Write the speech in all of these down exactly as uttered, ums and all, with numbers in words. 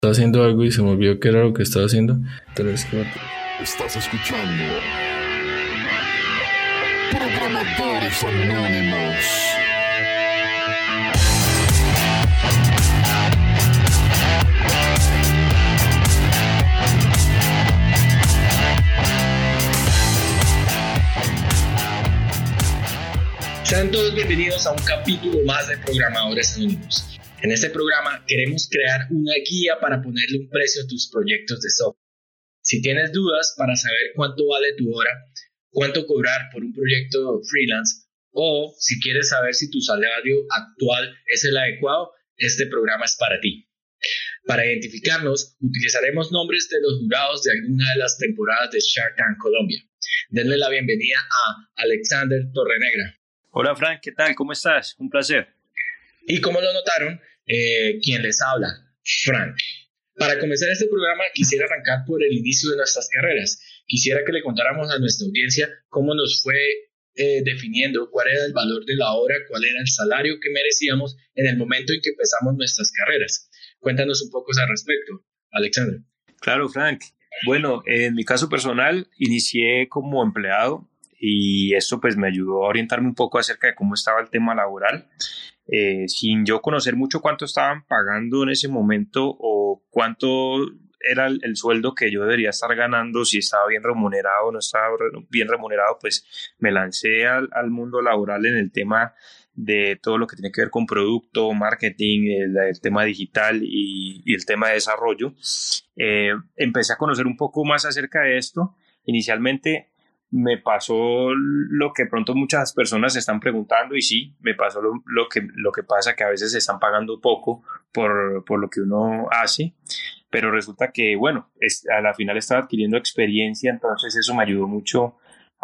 Estaba haciendo algo y se me olvidó qué era lo que estaba haciendo. Entonces, como- Estás escuchando Programadores Anónimos. Sean todos bienvenidos a un capítulo más de Programadores Anónimos. En este programa queremos crear una guía para ponerle un precio a tus proyectos de software. Si tienes dudas para saber cuánto vale tu hora, cuánto cobrar por un proyecto freelance, o si quieres saber si tu salario actual es el adecuado, este programa es para ti. Para identificarnos, utilizaremos nombres de los jurados de alguna de las temporadas de Shark Tank Colombia. Denle la bienvenida a Alexander Torrenegra. Hola Frank, ¿qué tal? ¿Cómo estás? Un placer. Y como lo notaron, eh, quien les habla, Frank. Para comenzar este programa quisiera arrancar por el inicio de nuestras carreras. Quisiera que le contáramos a nuestra audiencia cómo nos fue eh, definiendo cuál era el valor de la hora, cuál era el salario que merecíamos en el momento en que empezamos nuestras carreras. Cuéntanos un poco al respecto, Alexander. Claro, Frank. Bueno, en mi caso personal, inicié como empleado y esto pues me ayudó a orientarme un poco acerca de cómo estaba el tema laboral. Eh, sin yo conocer mucho cuánto estaban pagando en ese momento o cuánto era el, el sueldo que yo debería estar ganando, si estaba bien remunerado o no estaba re- bien remunerado, pues me lancé al, al mundo laboral en el tema de todo lo que tiene que ver con producto, marketing, el, el tema digital y, y el tema de desarrollo. Eh, empecé a conocer un poco más acerca de esto. Inicialmente me pasó lo que pronto muchas personas se están preguntando y sí, me pasó lo, lo, que, lo que pasa que a veces se están pagando poco por, por lo que uno hace, pero resulta que, bueno, es, a la final estaba adquiriendo experiencia, entonces eso me ayudó mucho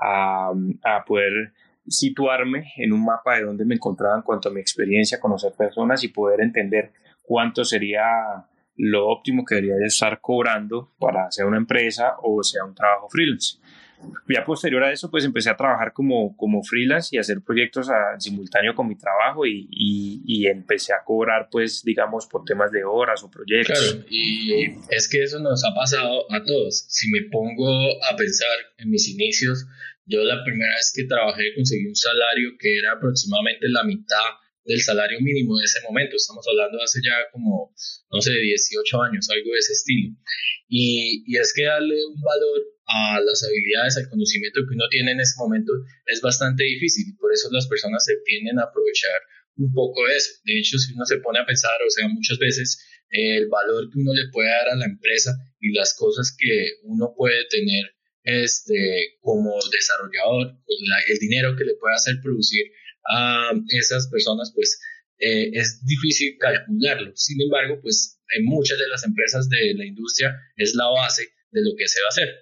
a, a poder situarme en un mapa de dónde me encontraba en cuanto a mi experiencia, conocer personas y poder entender cuánto sería lo óptimo que debería estar cobrando para sea una empresa o sea un trabajo freelance. Ya posterior a eso, pues empecé a trabajar como, como freelance y hacer proyectos a, simultáneo con mi trabajo y, y, y empecé a cobrar, pues, digamos, por temas de horas o proyectos. Claro, y es que eso nos ha pasado a todos. Si me pongo a pensar en mis inicios, yo la primera vez que trabajé conseguí un salario que era aproximadamente la mitad del salario mínimo de ese momento. Estamos hablando de hace ya como, no sé, dieciocho años, algo de ese estilo. Y, y es que darle un valor a las habilidades, al conocimiento que uno tiene en ese momento es bastante difícil y por eso las personas se tienden a aprovechar un poco de eso. De hecho, si uno se pone a pensar, o sea, muchas veces eh, el valor que uno le puede dar a la empresa y las cosas que uno puede tener este, como desarrollador, la, el dinero que le puede hacer producir a esas personas, pues eh, es difícil calcularlo. Sin embargo, pues en muchas de las empresas de la industria es la base de lo que se va a hacer.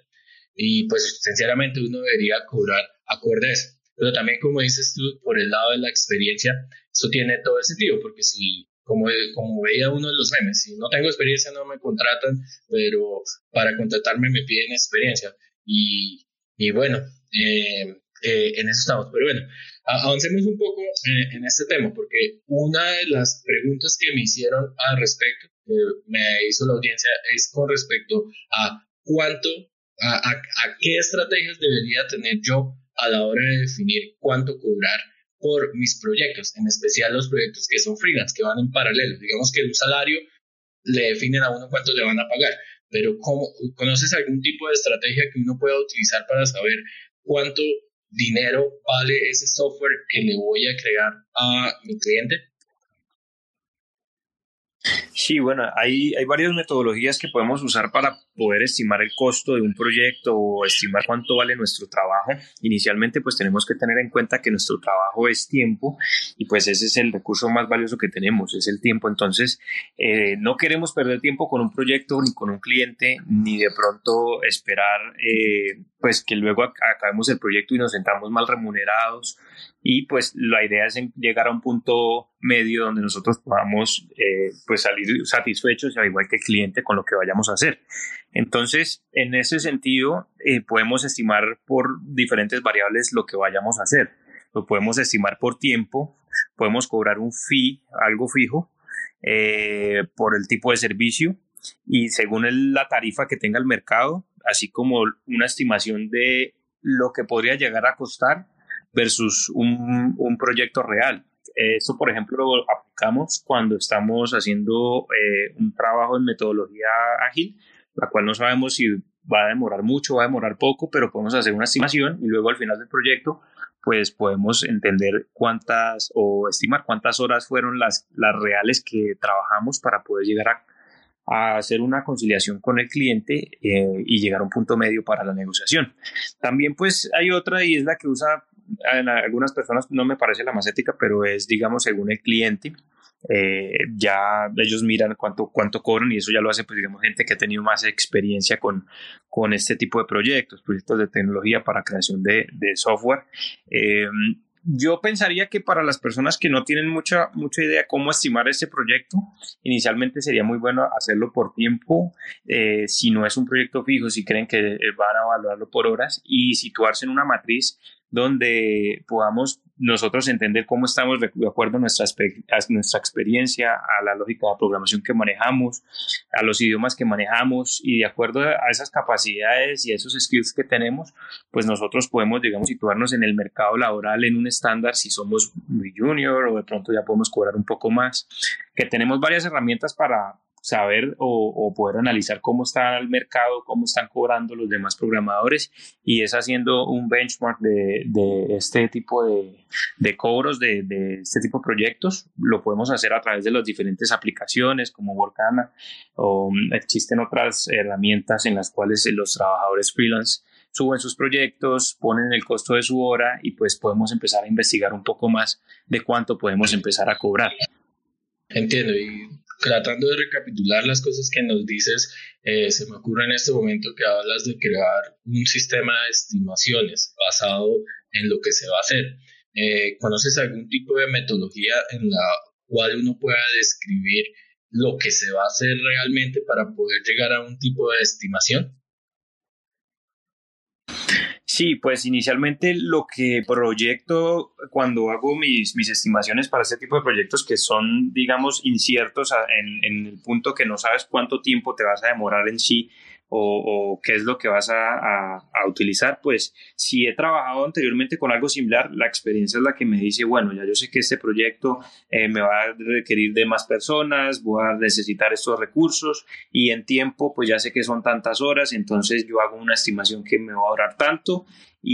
Y pues sinceramente uno debería cobrar acorde a eso. Pero también, como dices tú, por el lado de la experiencia, eso tiene todo el sentido, porque si, como, como veía uno de los memes, si no tengo experiencia no me contratan, pero para contratarme me piden experiencia. Y, y bueno, eh, eh, en eso estamos. Pero bueno, avancemos un poco eh, en este tema, porque una de las preguntas que me hicieron al respecto, que me hizo la audiencia, es con respecto a cuánto A, a, a qué estrategias debería tener yo a la hora de definir cuánto cobrar por mis proyectos, en especial los proyectos que son freelance, que van en paralelo. Digamos que un salario le definen a uno cuánto le van a pagar, pero ¿cómo, ¿conoces algún tipo de estrategia que uno pueda utilizar para saber cuánto dinero vale ese software que le voy a crear a mi cliente? Sí, bueno, hay, hay varias metodologías que podemos usar para poder estimar el costo de un proyecto o estimar cuánto vale nuestro trabajo. Inicialmente, pues tenemos que tener en cuenta que nuestro trabajo es tiempo y pues ese es el recurso más valioso que tenemos, es el tiempo. Entonces, eh, no queremos perder tiempo con un proyecto ni con un cliente, ni de pronto esperar eh, pues que luego ac- acabemos el proyecto y nos sentamos mal remunerados. Y pues la idea es llegar a un punto medio donde nosotros podamos eh, pues salir satisfechos, al igual que el cliente, con lo que vayamos a hacer. Entonces, en ese sentido, eh, podemos estimar por diferentes variables lo que vayamos a hacer. Lo podemos estimar por tiempo, podemos cobrar un fee, algo fijo, eh, por el tipo de servicio. y según el, la tarifa que tenga el mercado, así como una estimación de lo que podría llegar a costar versus un, un proyecto real. Esto, por ejemplo, lo aplicamos cuando estamos haciendo eh, un trabajo en metodología ágil, la cual no sabemos si va a demorar mucho, va a demorar poco, pero podemos hacer una estimación y luego al final del proyecto pues podemos entender cuántas o estimar cuántas horas fueron las, las reales que trabajamos para poder llegar a, a hacer una conciliación con el cliente eh, y llegar a un punto medio para la negociación. También pues hay otra y es la que usa en algunas personas, no me parece la más ética, pero es digamos según el cliente. Eh, ya ellos miran cuánto, cuánto cobran y eso ya lo hace pues digamos gente que ha tenido más experiencia con, con este tipo de proyectos, proyectos de tecnología para creación de, de software. Eh, yo pensaría que para las personas que no tienen mucha, mucha idea cómo estimar este proyecto, inicialmente sería muy bueno hacerlo por tiempo, eh, si no es un proyecto fijo, si creen que van a evaluarlo por horas y situarse en una matriz donde podamos nosotros entender cómo estamos de acuerdo a nuestra, a nuestra experiencia, a la lógica de programación que manejamos, a los idiomas que manejamos y de acuerdo a esas capacidades y a esos skills que tenemos, pues nosotros podemos, digamos, situarnos en el mercado laboral en un estándar si somos muy junior o de pronto ya podemos cobrar un poco más, que tenemos varias herramientas para saber o, o poder analizar cómo está el mercado, cómo están cobrando los demás programadores y es haciendo un benchmark de, de este tipo de, de cobros, de, de este tipo de proyectos. Lo podemos hacer a través de las diferentes aplicaciones como Workana o um, existen otras herramientas en las cuales los trabajadores freelance suben sus proyectos, ponen el costo de su hora y pues podemos empezar a investigar un poco más de cuánto podemos empezar a cobrar. Entiendo, y tratando de recapitular las cosas que nos dices, eh, se me ocurre en este momento que hablas de crear un sistema de estimaciones basado en lo que se va a hacer. Eh, ¿Conoces algún tipo de metodología en la cual uno pueda describir lo que se va a hacer realmente para poder llegar a un tipo de estimación? Sí, pues inicialmente lo que proyecto cuando hago mis, mis estimaciones para este tipo de proyectos que son, digamos, inciertos en, en el punto que no sabes cuánto tiempo te vas a demorar en sí o, o qué es lo que vas a, a, a utilizar, pues si he trabajado anteriormente con algo similar, la experiencia es la que me dice, bueno, ya yo sé que este proyecto eh, me va a requerir de más personas, voy a necesitar estos recursos y en tiempo pues ya sé que son tantas horas, entonces yo hago una estimación que me va a ahorrar tanto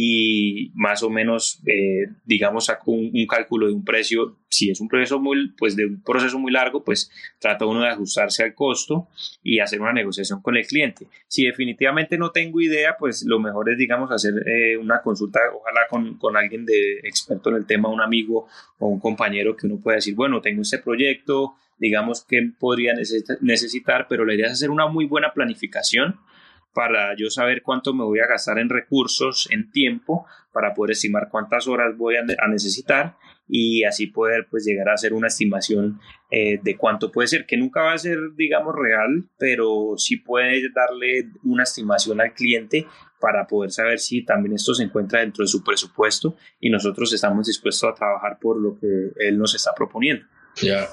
y más o menos eh, digamos saco un, un cálculo de un precio. Si es un proceso muy pues de un proceso muy largo, pues trata uno de ajustarse al costo y hacer una negociación con el cliente. Si definitivamente no tengo idea, pues lo mejor es digamos hacer eh, una consulta, ojalá con, con alguien de experto en el tema, un amigo o un compañero que uno pueda decir, bueno, tengo este proyecto, digamos que podría necesitar, pero la idea es hacer una muy buena planificación para yo saber cuánto me voy a gastar en recursos, en tiempo, para poder estimar cuántas horas voy a, a necesitar y así poder pues llegar a hacer una estimación eh, de cuánto puede ser, que nunca va a ser digamos real, pero sí puede darle una estimación al cliente para poder saber si también esto se encuentra dentro de su presupuesto y nosotros estamos dispuestos a trabajar por lo que él nos está proponiendo. Ya,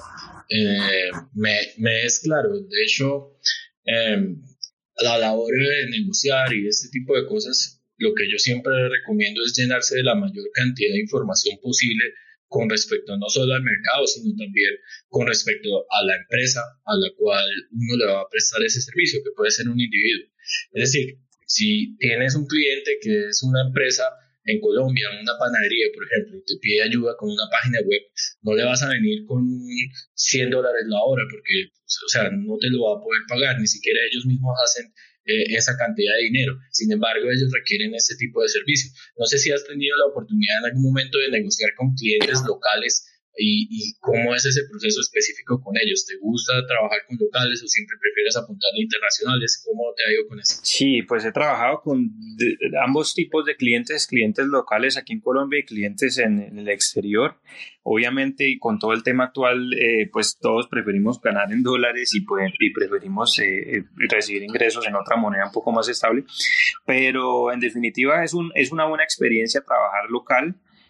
eh, me, me es claro, de hecho... Eh, a la hora de negociar y este tipo de cosas, lo que yo siempre recomiendo es llenarse de la mayor cantidad de información posible con respecto no solo al mercado, sino también con respecto a la empresa a la cual uno le va a prestar ese servicio, que puede ser un individuo. Es decir, si tienes un cliente que es una empresa en Colombia, una panadería, por ejemplo, y te pide ayuda con una página web, no le vas a venir con cien dólares la hora porque, o sea, no te lo va a poder pagar, ni siquiera ellos mismos hacen eh, esa cantidad de dinero. Sin embargo, ellos requieren ese tipo de servicio. No sé si has tenido la oportunidad en algún momento de negociar con clientes locales y, y cómo es ese proceso específico con ellos. ¿Te gusta trabajar con locales o siempre prefieres apuntar a internacionales? ¿Cómo te ha ido con eso? Sí, pues he trabajado con de, de ambos tipos de clientes, clientes locales aquí en Colombia y clientes en, en el exterior. Obviamente, y con todo el tema actual, eh, pues todos preferimos ganar en dólares y, pues, y preferimos eh, recibir ingresos en otra moneda un poco más estable. Pero en definitiva es, un, es una buena experiencia trabajar local.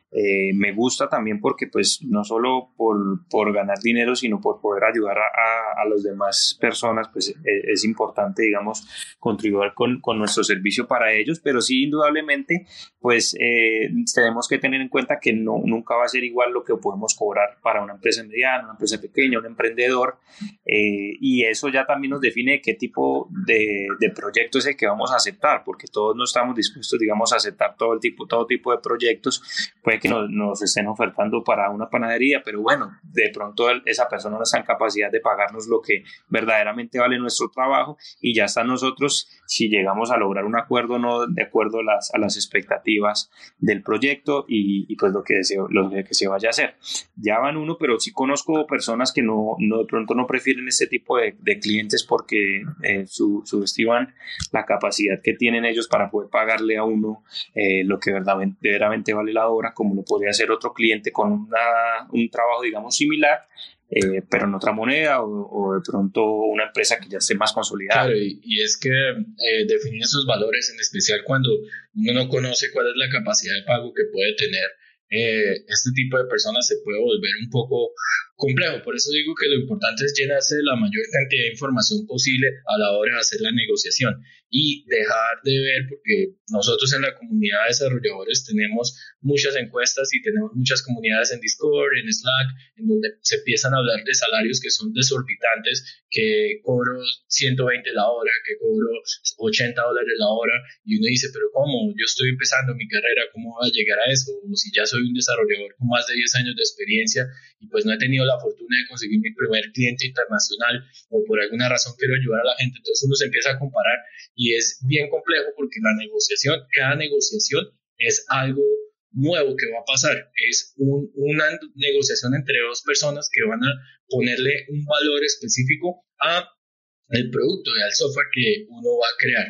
Eh, me gusta también porque pues no solo por, por ganar dinero, sino por poder ayudar a, a, a las demás personas, pues eh, es importante, digamos, contribuir con, con nuestro servicio para ellos, pero sí, indudablemente, pues eh, tenemos que tener en cuenta que no, nunca va a ser igual lo que podemos cobrar para una empresa mediana, una empresa pequeña, un emprendedor, eh, y eso ya también nos define qué tipo de, de proyecto es el que vamos a aceptar, porque todos no estamos dispuestos, digamos, a aceptar todo el tipo, todo tipo de proyectos. Puede que nos, nos estén ofertando para una panadería, pero bueno, de pronto el, esa persona no está en capacidad de pagarnos lo que verdaderamente vale nuestro trabajo, y ya está nosotros si llegamos a lograr un acuerdo no de acuerdo a las, a las expectativas del proyecto y, y pues lo que, se, lo que se vaya a hacer. Ya van uno, pero sí conozco personas que no, no de pronto no prefieren este tipo de, de clientes porque eh, su, subestiman la capacidad que tienen ellos para poder pagarle a uno eh, lo que verdaderamente, verdaderamente vale la hora, como lo podría hacer otro cliente con una, un trabajo, digamos, similar, eh, pero en otra moneda, o, o de pronto una empresa que ya esté más consolidada. Claro, y, y es que eh, definir esos valores, en especial cuando uno no conoce cuál es la capacidad de pago que puede tener eh, este tipo de personas, se puede volver un poco complejo. Por eso digo que lo importante es llenarse de la mayor cantidad de información posible a la hora de hacer la negociación y dejar de ver, porque nosotros en la comunidad de desarrolladores tenemos muchas encuestas y tenemos muchas comunidades en Discord, en Slack, en donde se empiezan a hablar de salarios que son desorbitantes, que cobro ciento veinte la hora, que cobro ochenta dólares la hora, y uno dice, pero ¿cómo? Yo estoy empezando mi carrera, ¿cómo voy a llegar a eso? O si ya soy un desarrollador con más de diez años de experiencia y pues no he tenido la fortuna de conseguir mi primer cliente internacional, o por alguna razón quiero ayudar a la gente, entonces uno se empieza a comparar y es bien complejo, porque la negociación, cada negociación es algo nuevo que va a pasar, es un, una negociación entre dos personas que van a ponerle un valor específico a el producto y al software que uno va a crear.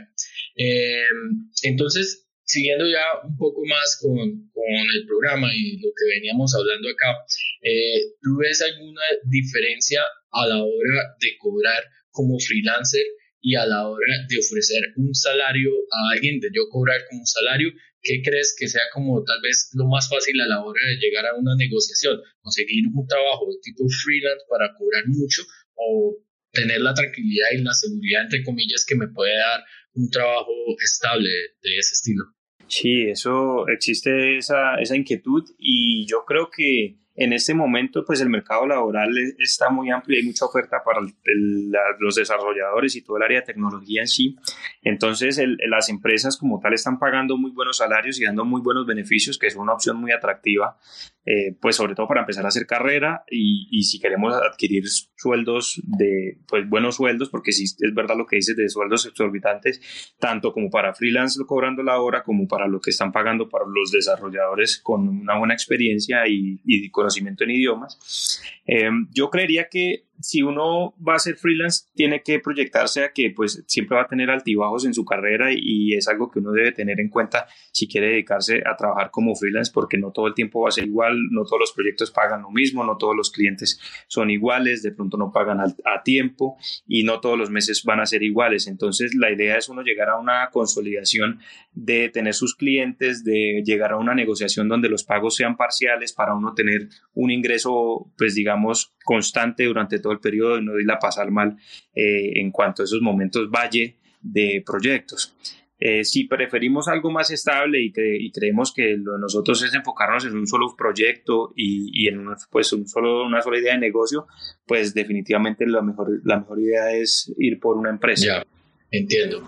Eh, entonces, siguiendo ya un poco más con, con el programa y lo que veníamos hablando acá, eh, ¿tú ves alguna diferencia a la hora de cobrar como freelancer y a la hora de ofrecer un salario a alguien, de yo cobrar como un salario? ¿Qué crees que sea como tal vez lo más fácil a la hora de llegar a una negociación? ¿Conseguir un trabajo de tipo freelance para cobrar mucho, o tener la tranquilidad y la seguridad, entre comillas, que me puede dar un trabajo estable de ese estilo? Sí, eso existe esa, esa inquietud, y yo creo que en este momento pues el mercado laboral está muy amplio y hay mucha oferta para el, el, la, los desarrolladores y todo el área de tecnología en sí. Entonces el, las empresas como tal están pagando muy buenos salarios y dando muy buenos beneficios, que es una opción muy atractiva, eh, pues sobre todo para empezar a hacer carrera, y, y si queremos adquirir sueldos de pues buenos sueldos, porque sí es verdad lo que dices de sueldos exorbitantes, tanto como para freelance cobrando la hora, como para lo que están pagando para los desarrolladores con una buena experiencia y, y conocimiento en idiomas. Eh, yo creería que si uno va a ser freelance, tiene que proyectarse a que pues siempre va a tener altibajos en su carrera, y es algo que uno debe tener en cuenta si quiere dedicarse a trabajar como freelance, porque no todo el tiempo va a ser igual, no todos los proyectos pagan lo mismo, no todos los clientes son iguales, de pronto no pagan a, a tiempo, y no todos los meses van a ser iguales. Entonces la idea es uno llegar a una consolidación de tener sus clientes, de llegar a una negociación donde los pagos sean parciales, para uno tener un ingreso pues digamos constante durante todo el periodo y no irla a pasar mal eh, en cuanto a esos momentos valle de proyectos. Eh, si preferimos algo más estable y, cre y creemos que lo de nosotros es enfocarnos en un solo proyecto y, y en un, pues un solo, una sola idea de negocio, pues definitivamente la mejor, la mejor idea es ir por una empresa. Ya, entiendo.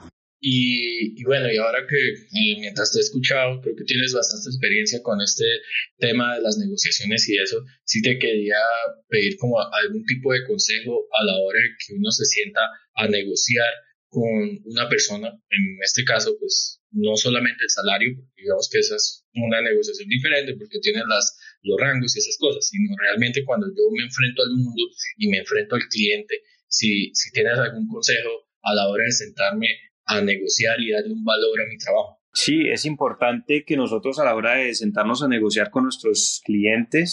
Y, y bueno, y ahora que eh, mientras te he escuchado, creo que tienes bastante experiencia con este tema de las negociaciones y eso, sí te quería pedir como algún tipo de consejo a la hora de que uno se sienta a negociar con una persona, en este caso pues no solamente el salario, porque digamos que esa es una negociación diferente porque tienes las, los rangos y esas cosas, sino realmente cuando yo me enfrento al mundo y me enfrento al cliente, si, si tienes algún consejo a la hora de sentarme a negociar y darle un valor a mi trabajo. Sí, es importante que nosotros a la hora de sentarnos a negociar con nuestros clientes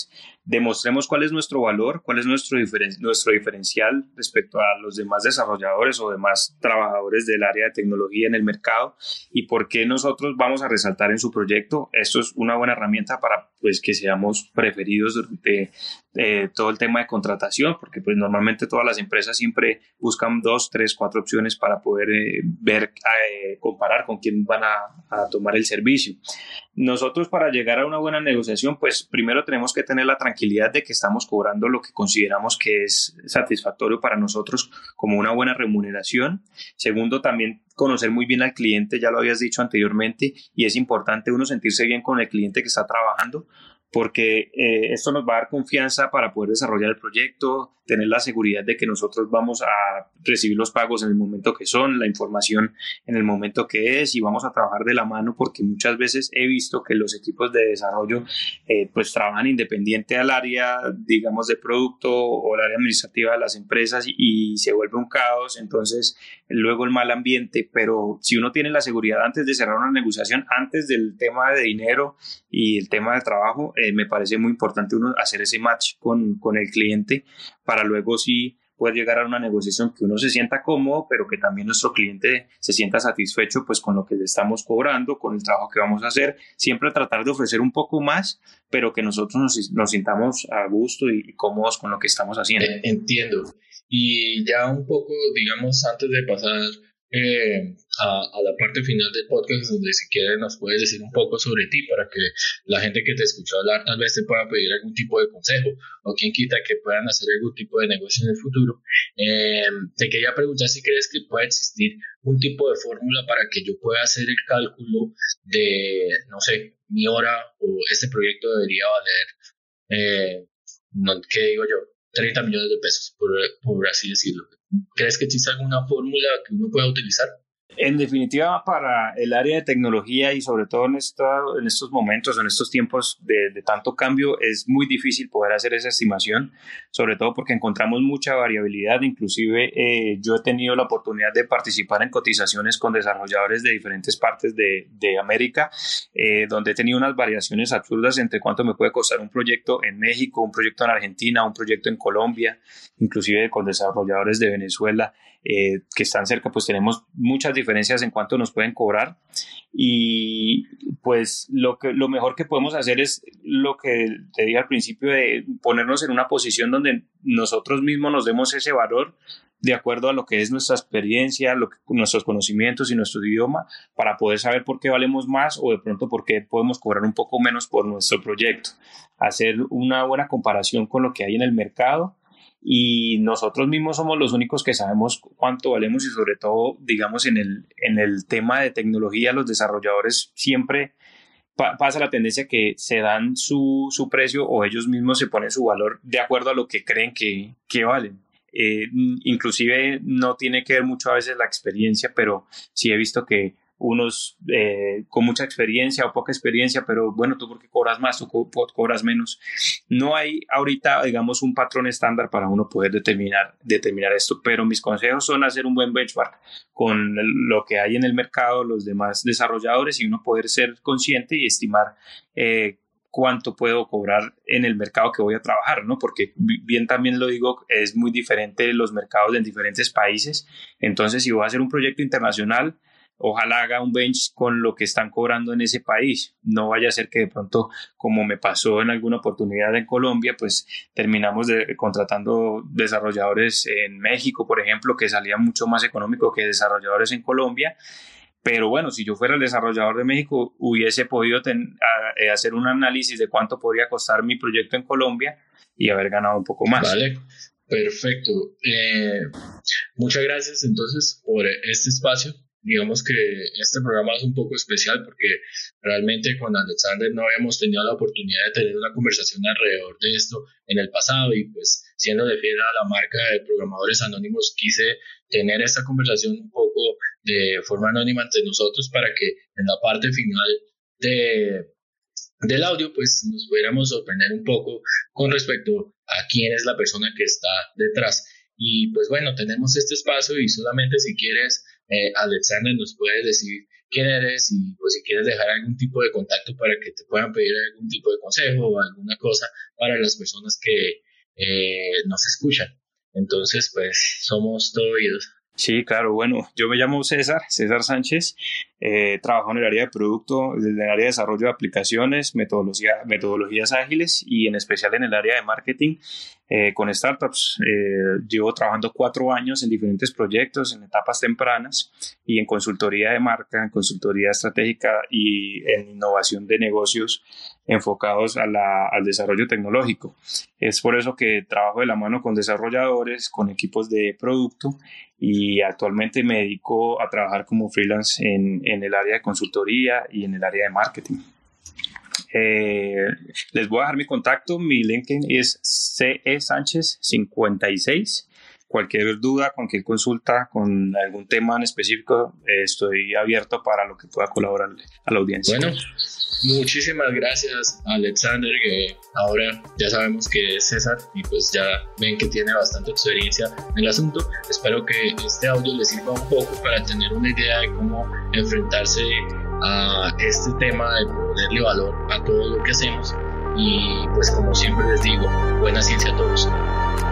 demostremos cuál es nuestro valor, cuál es nuestro, diferen- nuestro diferencial respecto a los demás desarrolladores o demás trabajadores del área de tecnología en el mercado y por qué nosotros vamos a resaltar en su proyecto. Esto es una buena herramienta para pues, que seamos preferidos durante eh, todo el tema de contratación, porque pues, normalmente todas las empresas siempre buscan dos, tres, cuatro opciones para poder eh, ver, eh, comparar con quién van a, a tomar el servicio. Nosotros para llegar a una buena negociación, pues primero tenemos que tener la tranquilidad de que estamos cobrando lo que consideramos que es satisfactorio para nosotros como una buena remuneración. Segundo, también conocer muy bien al cliente, ya lo habías dicho anteriormente, y es importante uno sentirse bien con el cliente que está trabajando, porque eh, esto nos va a dar confianza para poder desarrollar el proyecto, tener la seguridad de que nosotros vamos a recibir los pagos en el momento que son, la información en el momento que es, y vamos a trabajar de la mano, porque muchas veces he visto que los equipos de desarrollo eh, pues trabajan independiente al área, digamos, de producto o al área administrativa de las empresas y, y se vuelve un caos, entonces luego el mal ambiente, pero si uno tiene la seguridad antes de cerrar una negociación, antes del tema de dinero y el tema de trabajo, eh, me parece muy importante uno hacer ese match con, con el cliente para luego sí poder llegar a una negociación que uno se sienta cómodo, pero que también nuestro cliente se sienta satisfecho pues con lo que le estamos cobrando, con el trabajo que vamos a hacer, siempre tratar de ofrecer un poco más, pero que nosotros nos, nos sintamos a gusto y, y cómodos con lo que estamos haciendo. Eh, entiendo. Y ya un poco, digamos, antes de pasar eh, a, a la parte final del podcast, donde si quieres nos puedes decir un poco sobre ti para que la gente que te escuchó hablar tal vez te pueda pedir algún tipo de consejo o quien quita que puedan hacer algún tipo de negocio en el futuro. Eh, te quería preguntar si crees que puede existir un tipo de fórmula para que yo pueda hacer el cálculo de, no sé, mi hora o este proyecto debería valer, eh, no, ¿qué digo yo? treinta millones de pesos, por, por así decirlo. ¿Crees que existe alguna fórmula que uno pueda utilizar? En definitiva, para el área de tecnología y sobre todo en, esta, en estos momentos, en estos tiempos de, de tanto cambio, es muy difícil poder hacer esa estimación, sobre todo porque encontramos mucha variabilidad. Inclusive eh, yo he tenido la oportunidad de participar en cotizaciones con desarrolladores de diferentes partes de, de América, eh, donde he tenido unas variaciones absurdas entre cuánto me puede costar un proyecto en México, un proyecto en Argentina, un proyecto en Colombia, inclusive con desarrolladores de Venezuela. Eh, que están cerca, pues tenemos muchas diferencias en cuánto nos pueden cobrar y pues lo, que, lo mejor que podemos hacer es lo que te dije al principio, de ponernos en una posición donde nosotros mismos nos demos ese valor de acuerdo a lo que es nuestra experiencia, lo que, nuestros conocimientos y nuestro idioma, para poder saber por qué valemos más o de pronto por qué podemos cobrar un poco menos por nuestro proyecto, hacer una buena comparación con lo que hay en el mercado. Y nosotros mismos somos los únicos que sabemos cuánto valemos y sobre todo, digamos, en el, en el tema de tecnología, los desarrolladores siempre pa- pasa la tendencia que se dan su, su precio o ellos mismos se ponen su valor de acuerdo a lo que creen que, que valen. Eh, inclusive no tiene que ver mucho a veces la experiencia, pero sí he visto que unos eh, con mucha experiencia o poca experiencia, pero bueno, tú porque cobras más, tú co- cobras menos. No hay ahorita, digamos, un patrón estándar para uno poder determinar, determinar esto, pero mis consejos son hacer un buen benchmark con lo que hay en el mercado, los demás desarrolladores y uno poder ser consciente y estimar eh, cuánto puedo cobrar en el mercado que voy a trabajar, ¿no? Porque bien también lo digo, es muy diferente los mercados en diferentes países. Entonces, si voy a hacer un proyecto internacional, ojalá haga un bench con lo que están cobrando en ese país. No vaya a ser que de pronto, como me pasó en alguna oportunidad en Colombia, pues terminamos de, contratando desarrolladores en México, por ejemplo, que salía mucho más económico que desarrolladores en Colombia. Pero bueno, si yo fuera el desarrollador de México, hubiese podido ten, a, a hacer un análisis de cuánto podría costar mi proyecto en Colombia y haber ganado un poco más. Vale, perfecto. Eh, muchas gracias entonces por este espacio. Digamos que este programa es un poco especial porque realmente con Alexander no habíamos tenido la oportunidad de tener una conversación alrededor de esto en el pasado y pues siéndole fiel a la marca de Programadores Anónimos quise tener esta conversación un poco de forma anónima entre nosotros para que en la parte final de, del audio pues nos pudiéramos sorprender un poco con respecto a quién es la persona que está detrás. Y pues bueno, tenemos este espacio y solamente si quieres, eh, Alexander, nos puedes decir quién eres y pues si quieres dejar algún tipo de contacto para que te puedan pedir algún tipo de consejo o alguna cosa para las personas que eh, nos escuchan. Entonces, pues somos todo oídos. Sí, claro. Bueno, yo me llamo César, César Sánchez. Eh, trabajo en el área de producto, en el área de desarrollo de aplicaciones, metodología, metodologías ágiles y en especial en el área de marketing eh, con startups. Eh, llevo trabajando cuatro años en diferentes proyectos, en etapas tempranas y en consultoría de marca, en consultoría estratégica y en innovación de negocios enfocados a la, al desarrollo tecnológico. Es por eso que trabajo de la mano con desarrolladores, con equipos de producto y actualmente me dedico a trabajar como freelance en, en el área de consultoría y en el área de marketing. Eh, les voy a dejar mi contacto, mi LinkedIn es C E Sánchez cincuenta y seis. Cualquier duda, cualquier consulta con algún tema en específico, eh, estoy abierto para lo que pueda colaborar a la audiencia. Bueno, muchísimas gracias, Alexander, que ahora ya sabemos que es César y pues ya ven que tiene bastante experiencia en el asunto. Espero que este audio les sirva un poco para tener una idea de cómo enfrentarse a este tema de ponerle valor a todo lo que hacemos y pues como siempre les digo, buena ciencia a todos.